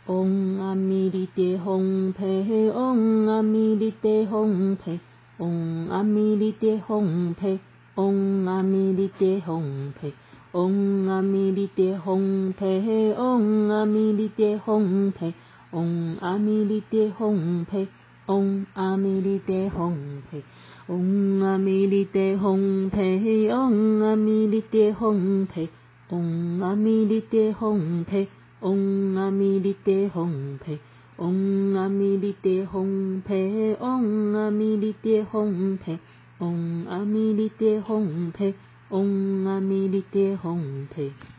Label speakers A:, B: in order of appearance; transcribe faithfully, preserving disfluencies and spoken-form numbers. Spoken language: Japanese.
A: オンアミリテホンペオンアミリテホンペオンアミリテホンペオンアミリテホンペオンアミリテホンペオンアミリテホンペオンアミリテホンペオンアミリテホンペオンアミリテホンペオンアミリテホンペオンアミリテホンペオンアミリテホンペオンアミリテホンペオンアミリテホンペオンアミリテホンペオンアミリテホンペ